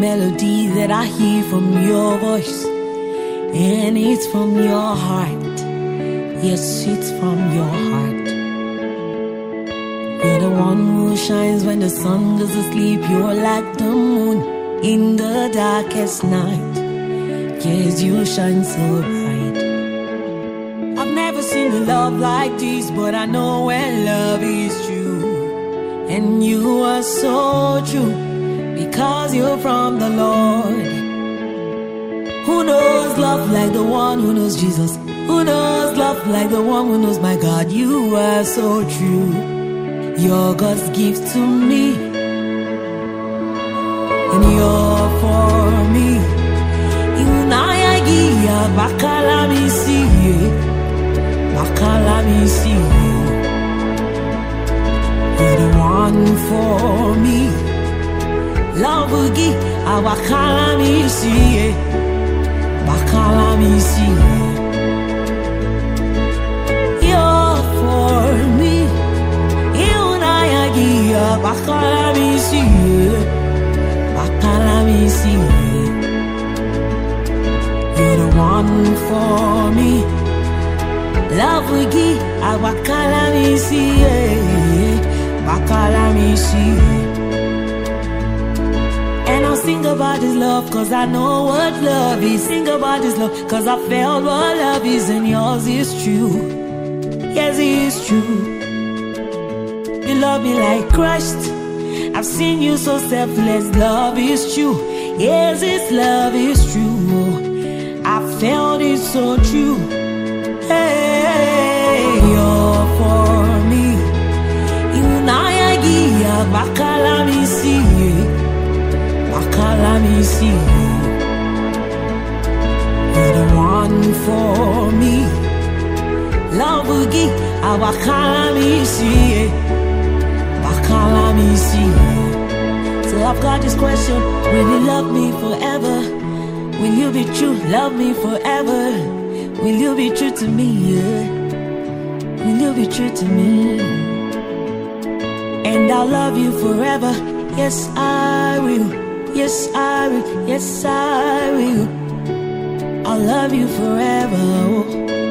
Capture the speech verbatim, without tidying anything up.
melody that I hear from your voice, and it's from your heart. Yes, it's from your heart. You're the one who shines when the sun goes to sleep. You're like the moon in the darkest night. Yes, you shine so bright. I've never seen a love like this, but I know when love is true. And you are so true, because you're from the Lord. Who knows love like the one who knows Jesus? Who knows love like the one who knows my God? You are so true. You're God's gift to me, and you're for me. Unayagia bakala mi siye, bakala mi siye. You're the one for me. Love gi abakala mi siye, bakala mi siye. You're for me. Unayagia bakala mi siye, bakala mi siye. You're the one for me. Love we give, abakala mi siye, bakala mi siye. And I'll sing about this love, cause I know what love is. Sing about this love, cause I felt what love is. And yours is true. Yes, it is true. You love me like Christ. I've seen you so selfless. Love is true. Yes, this love is true. I felt it so true. Hey, you're for me. Unayagia bakala mi siye, bakala mi siye. You're the one for me. Love gi abakala mi siye, bakala mi siye. So I've got this question: will you love me forever? Will you be true, love me forever? Will you be true to me, yeah? Will you be true to me? And I'll love you forever. Yes, I will. Yes, I will. Yes, I will. I'll love you forever. Oh.